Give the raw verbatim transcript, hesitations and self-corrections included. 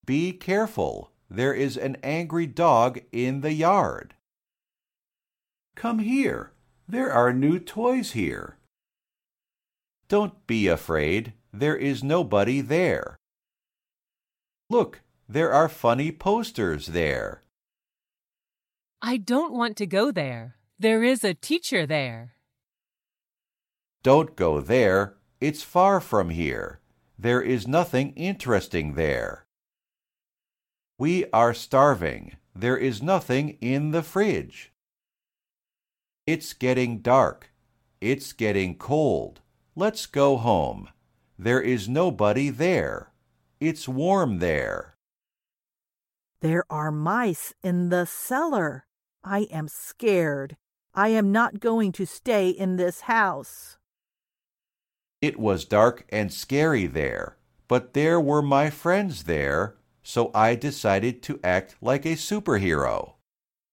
Be careful. There is an angry dog in the yard. Come here. There are new toys here. Don't be afraid. There is nobody there. Look, there are funny posters there. I don't want to go there. There is a teacher there. Don't go there. It's far from here. There is nothing interesting there. We are starving. There is nothing in the fridge. It's getting dark. It's getting cold. Let's go home. There is nobody there. It's warm there. There are mice in the cellar. I am scared. I am not going to stay in this house. It was dark and scary there, but there were my friends there, so I decided to act like a superhero.